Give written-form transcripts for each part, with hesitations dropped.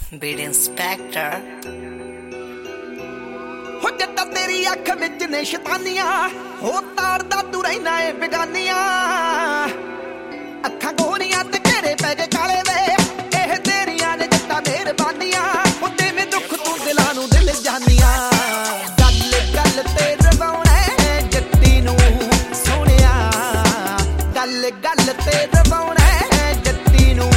beat inspector हो जट्टा तेरी अख विच ने शैतानियां हो तारदा तू रहना है बेगानियां अखां गोरियां ते घेरे पै गए काले वे एह तेरियां ने जट्टा मेहरबानियां हो तेवें दुख तू दिलां नूं दिल जानियां गल गल ते रवाउणा जट्टी नूं सोहणिया गल गल ते रवाउणा जट्टी नूं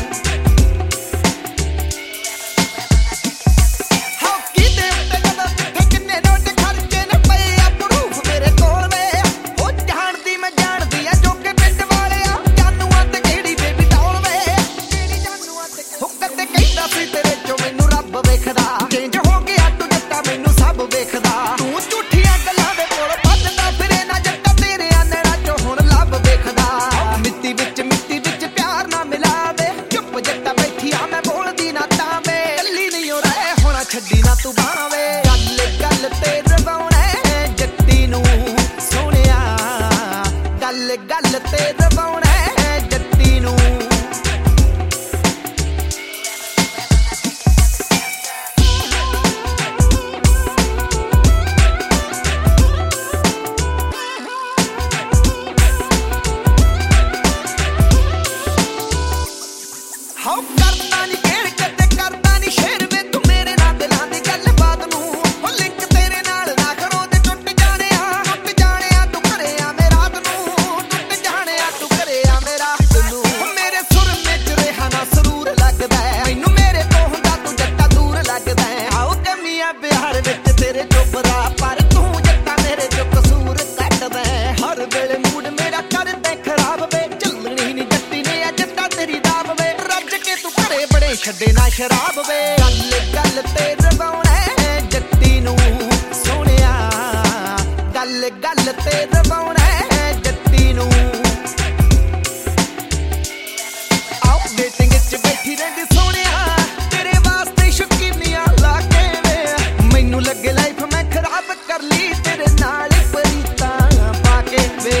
छड्डी ना तू भावे गल गल ते रवाउणा जट्टी नूं सोहणिया गल गल ते रवाउणा जट्टी नूं हाउ करदा नी खेड़ कदे करदा नी शेर वे तू मेरे नाल दिलां दी गलबात नूं ओ लिंक तेरे नाल ना करो ते टुट जाने आ तू घरे आ मेरा रात नूं टुट जाने आ तू घरे आ मेरा नूं ओ मेरे सुर विच रेहा ना सरूर लगदा मैनू मेरे तो हुंदा तू जट्टा दूर लगदा आओ कमियां बिहार विच तेरे चोपरा पर तू जट्टा मेरे चो कसूर कटदा हर वेले मूड मेरा कर दे खराब वे चलणी नी जट्टी ने आ जट्टा तेरी दाब वे बड़े छड्डे ना शराब वे गल गल ते रवाउणा जट्टी नूं सोहणिया गल गल ते रवाउणा जट्टी नूं आओ डेटिंग च बैठी रहिंदी सोहणिया तेरे वास्ते शौकीनियां ला के वे मैनू लगे लाइफ मैं खराब कर ली तेरे नाल परीतां पा के वे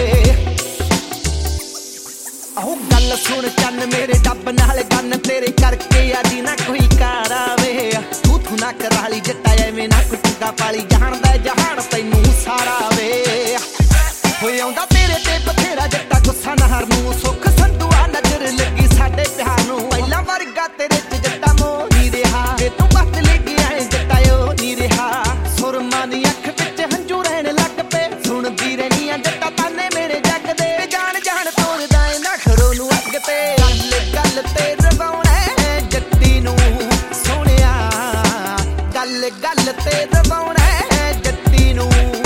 आओ गल सुन चन्न मेरे डब नाल गन तेरे करके अजी ना कोई कार आवे तू ना कराली जट्टा एवें ना कोई चुगा पाली जाणदा जहान तैनू सारा वे होए आउंदा तेरे ते बथेरा जट्टा गुस्सा नहर नूं सुख संधुआ नजर लगी साडे प्यार नूं पहिला वर्गा तेरे च जट्टा मोह नी रहा ते तू बदल गया है जट्टा ओ नी रहा सुरमा दी अख विच हंझू रहन लग पे सुणदी रहनी आ जट्टा ताने मेरे जग दे जान जान तोड़दा ए नखरो नूं अग ते गल गल ते रवाउणा जट्टी नूं सोहणिया गल गल ते रवाउणा जट्टी नूं